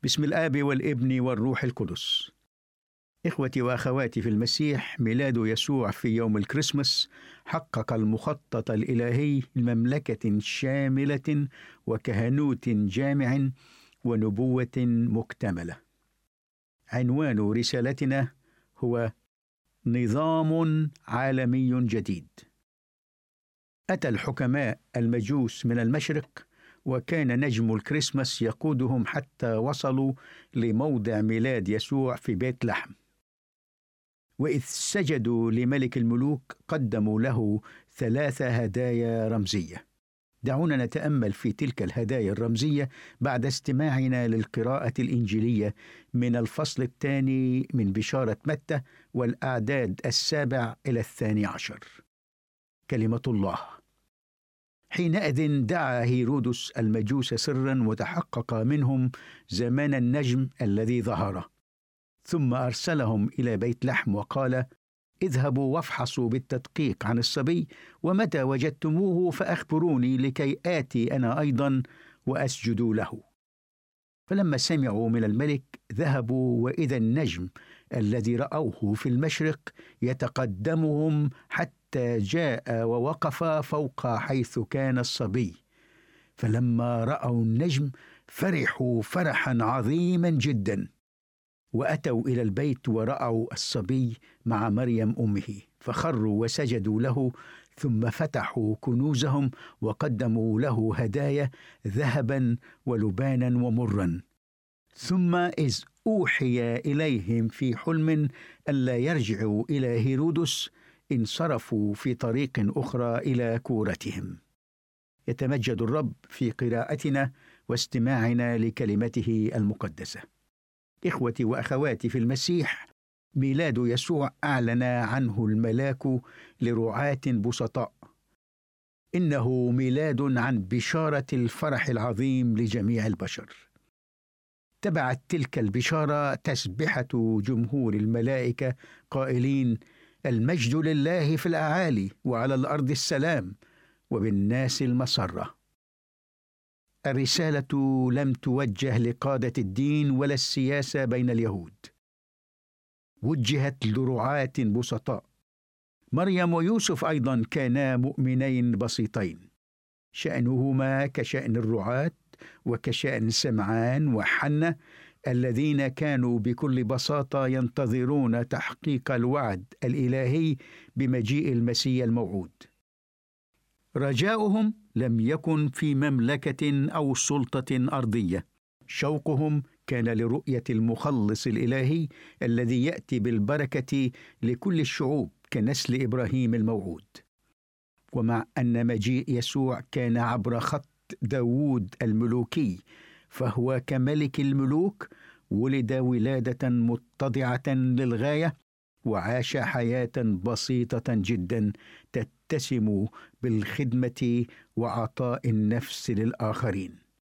باسم الآب والابن والروح القدس. إخوتي وأخواتي في المسيح، ميلاد يسوع في يوم الكريسماس حقق المخطط الإلهي لمملكة شاملة وكهنوت جامع ونبوة مكتملة. عنوان رسالتنا هو نظام عالمي جديد. أتى الحكماء المجوس من المشرق، وكان نجم الكريسماس يقودهم حتى وصلوا لموضع ميلاد يسوع في بيت لحم. وإذ سجدوا لملك الملوك قدموا له 3 هدايا رمزية. دعونا نتأمل في تلك الهدايا الرمزية بعد استماعنا للقراءة الإنجيلية من الفصل 2 من بشارة متى والأعداد 7 إلى 12. كلمة الله: حينئذ دعا هيرودس المجوس سرا وتحقق منهم زمان النجم الذي ظهر، ثم أرسلهم إلى بيت لحم وقال: اذهبوا وافحصوا بالتدقيق عن الصبي، ومتى وجدتموه فأخبروني لكي آتي أنا أيضا وأسجد له. فلما سمعوا من الملك ذهبوا، وإذا النجم الذي رأوه في المشرق يتقدمهم حتى جاء ووقف فوق حيث كان الصبي. فلما رأوا النجم فرحوا فرحا عظيما جدا، وأتوا إلى البيت ورأوا الصبي مع مريم أمه، فخروا وسجدوا له، ثم فتحوا كنوزهم وقدموا له هدايا ذهبا ولبانا ومرا. ثم إذ أوحي إليهم في حلم ألا يرجعوا إلى هيرودس، انصرفوا في طريق أخرى إلى كورتهم. يتمجد الرب في قراءتنا واستماعنا لكلمته المقدسة. إخوتي وأخواتي في المسيح، ميلاد يسوع أعلن عنه الملاك لرعاة بسطاء. إنه ميلاد عن بشارة الفرح العظيم لجميع البشر. تبعت تلك البشارة تسبحة جمهور الملائكة قائلين: المجد لله في الأعالي، وعلى الأرض السلام، وبالناس المسرة. الرسالة لم توجه لقادة الدين ولا السياسة بين اليهود، وجهت لرعاة بسطاء. مريم ويوسف أيضا كانا مؤمنين بسيطين، شأنهما كشأن الرعاة وكشأن سمعان وحنة، الذين كانوا بكل بساطة ينتظرون تحقيق الوعد الإلهي بمجيء المسيح الموعود. رجاؤهم لم يكن في مملكة أو سلطة أرضية، شوقهم كان لرؤية المخلص الإلهي الذي يأتي بالبركة لكل الشعوب كنسل إبراهيم الموعود. ومع أن مجيء يسوع كان عبر خط داوود الملوكي، فهو كملك الملوك ولد ولادة متضعة للغاية، وعاش حياة بسيطة جدا تتسم بالخدمة وعطاء النفس للآخرين.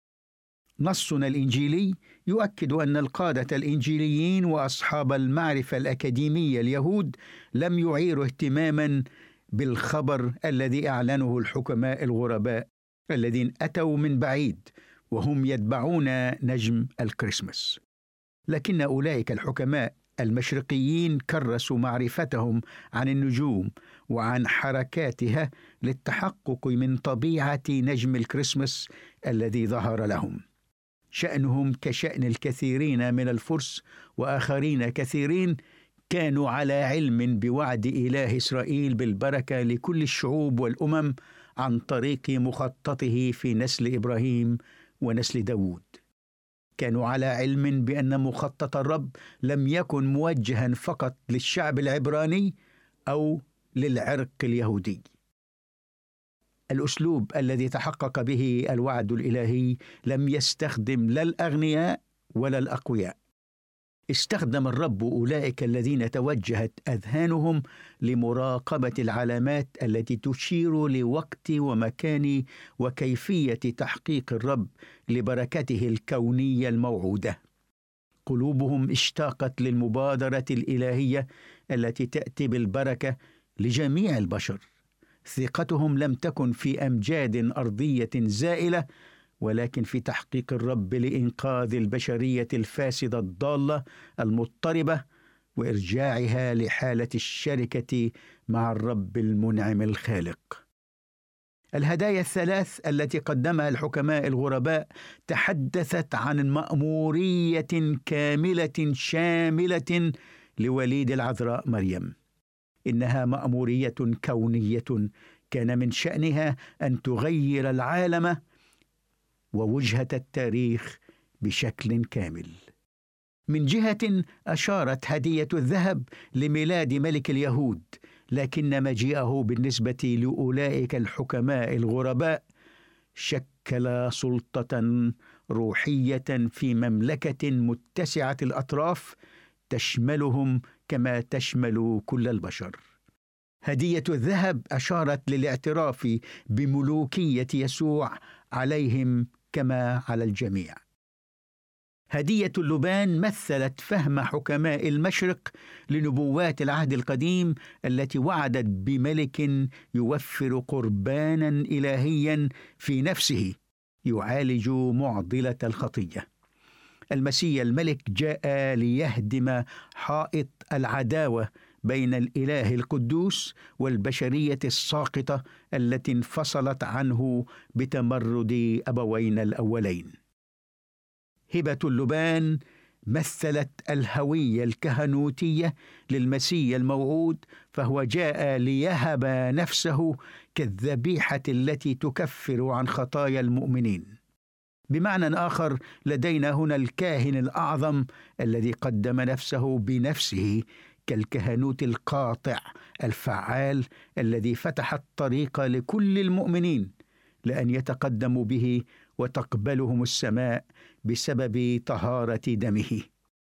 نصنا الإنجيلي يؤكد أن القادة الإنجيليين وأصحاب المعرفة الأكاديمية اليهود لم يعيروا اهتماما بالخبر الذي أعلنه الحكماء الغرباء الذين أتوا من بعيد وهم يتبعون نجم الكريسماس. لكن أولئك الحكماء المشرقيين كرسوا معرفتهم عن النجوم وعن حركاتها للتحقق من طبيعة نجم الكريسماس الذي ظهر لهم. شأنهم كشأن الكثيرين من الفرس وآخرين كثيرين كانوا على علم بوعد إله إسرائيل بالبركة لكل الشعوب والأمم عن طريق مخططه في نسل إبراهيم ونسل داود. كانوا على علم بأن مخطط الرب لم يكن موجها فقط للشعب العبراني أو للعرق اليهودي. الأسلوب الذي تحقق به الوعد الإلهي لم يستخدم لا الأغنياء ولا الأقوياء. استخدم الرب أولئك الذين توجهت أذهانهم لمراقبة العلامات التي تشير لوقت ومكان وكيفية تحقيق الرب لبركته الكونية الموعودة. قلوبهم اشتاقت للمبادرة الإلهية التي تأتي بالبركة لجميع البشر. ثقتهم لم تكن في أمجاد أرضية زائلة، ولكن في تحقيق الرب لإنقاذ البشرية الفاسدة الضالة المضطربة وإرجاعها لحالة الشركة مع الرب المنعم الخالق. الهدايا الثلاث التي قدمها الحكماء الغرباء تحدثت عن مأمورية كاملة شاملة لوليد العذراء مريم. إنها مأمورية كونية كان من شأنها أن تغير العالم ووجهة التاريخ بشكل كامل. من جهة أشارت هدية الذهب لميلاد ملك اليهود، لكن مجيئه بالنسبة لأولئك الحكماء الغرباء شكل سلطة روحية في مملكة متسعة الأطراف تشملهم كما تشمل كل البشر. هدية الذهب أشارت للاعتراف بملوكية يسوع عليهم كما على الجميع. هدية اللبان مثلت فهم حكماء المشرق لنبوات العهد القديم التي وعدت بملك يوفر قربانا إلهيا في نفسه يعالج معضلة الخطية. المسيح الملك جاء ليهدم حائط العداوة بين الإله القدوس والبشرية الساقطة التي انفصلت عنه بتمرد أبوين الأولين. هبة اللبان مثلت الهوية الكهنوتية للمسيح الموعود، فهو جاء ليهب نفسه كالذبيحة التي تكفر عن خطايا المؤمنين. بمعنى آخر، لدينا هنا الكاهن الأعظم الذي قدم نفسه بنفسه كالكهنوت القاطع الفعال الذي فتح الطريق لكل المؤمنين لأن يتقدموا به وتقبلهم السماء بسبب طهارة دمه.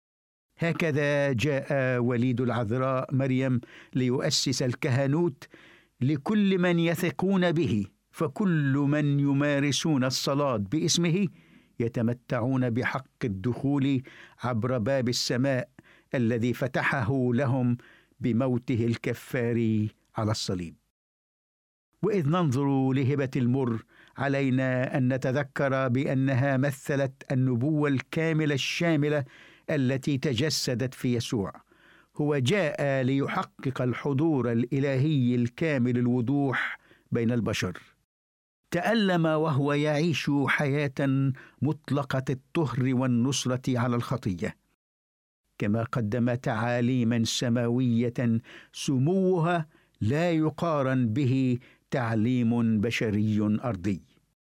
هكذا جاء وليد العذراء مريم ليؤسس الكهنوت لكل من يثقون به، فكل من يمارسون الصلاة باسمه يتمتعون بحق الدخول عبر باب السماء الذي فتحه لهم بموته الكفار على الصليب. وإذ ننظر لهبة المر علينا أن نتذكر بأنها مثلت النبوة الكاملة الشاملة التي تجسدت في يسوع. هو جاء ليحقق الحضور الإلهي الكامل الوضوح بين البشر. تألم وهو يعيش حياة مطلقة الطهر والنصرة على الخطية، كما قدم تعاليما سماوية سموها لا يقارن به تعليم بشري أرضي.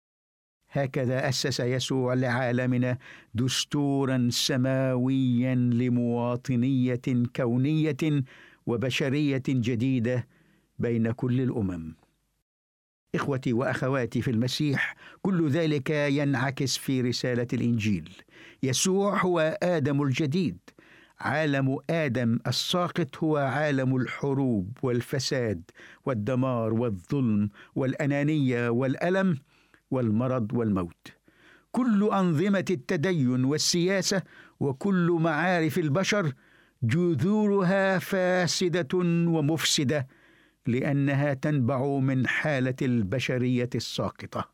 هكذا أسس يسوع لعالمنا دستورا سماويا لمواطنية كونية وبشرية جديدة بين كل الأمم. إخوتي وأخواتي في المسيح، كل ذلك ينعكس في رسالة الإنجيل. يسوع هو آدم الجديد. عالم آدم الساقط هو عالم الحروب والفساد والدمار والظلم والأنانية والألم والمرض والموت. كل أنظمة التدين والسياسة وكل معارف البشر جذورها فاسدة ومفسدة، لأنها تنبع من حالة البشرية الساقطة.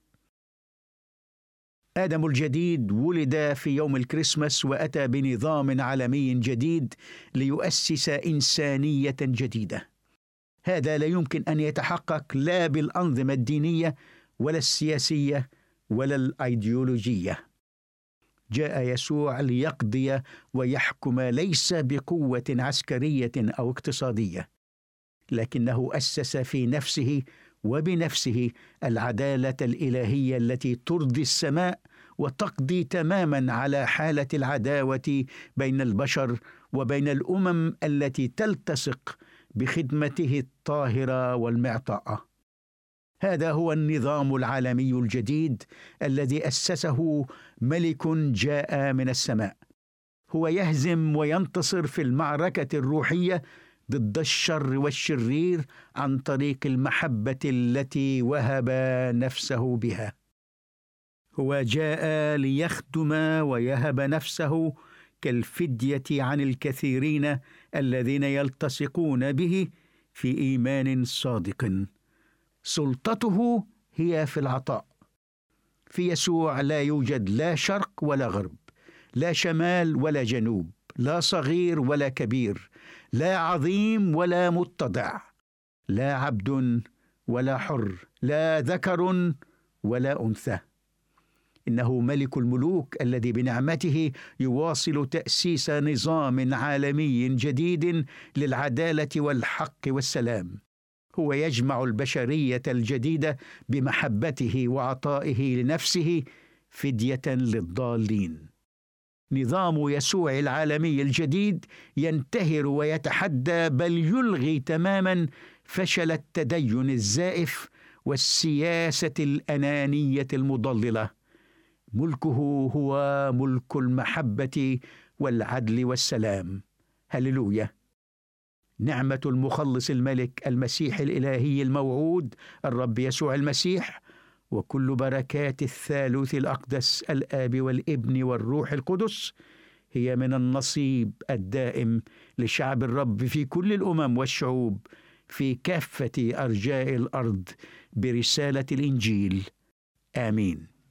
آدم الجديد ولد في يوم الكريسماس وأتى بنظام عالمي جديد ليؤسس إنسانية جديدة. هذا لا يمكن أن يتحقق لا بالأنظمة الدينية ولا السياسية ولا الأيديولوجية. جاء يسوع ليقضي ويحكم ليس بقوة عسكرية أو اقتصادية، لكنه أسس في نفسه وبنفسه العدالة الإلهية التي ترضي السماء وتقضي تماما على حالة العداوة بين البشر وبين الأمم التي تلتصق بخدمته الطاهرة والمعطاءة. هذا هو النظام العالمي الجديد الذي أسسه ملك جاء من السماء. هو يهزم وينتصر في المعركة الروحية ضد الشر والشرير عن طريق المحبة التي وهب نفسه بها. هو جاء ليخدم ويهب نفسه كالفدية عن الكثيرين الذين يلتصقون به في إيمان صادق. سلطته هي في العطاء. في يسوع لا يوجد لا شرق ولا غرب، لا شمال ولا جنوب، لا صغير ولا كبير، لا عظيم ولا متضع، لا عبد ولا حر، لا ذكر ولا أنثى. إنه ملك الملوك الذي بنعمته يواصل تأسيس نظام عالمي جديد للعدالة والحق والسلام. هو يجمع البشرية الجديدة بمحبته وعطائه لنفسه فدية للضالين. نظام يسوع العالمي الجديد ينتهر ويتحدى بل يلغي تماما فشل التدين الزائف والسياسة الأنانية المضللة. ملكه هو ملك المحبة والعدل والسلام. هللويا. نعمة المخلص الملك المسيح الإلهي الموعود الرب يسوع المسيح، وكل بركات الثالوث الأقدس الآب والابن والروح القدس هي من النصيب الدائم لشعب الرب في كل الأمم والشعوب في كافة أرجاء الأرض برسالة الإنجيل. آمين.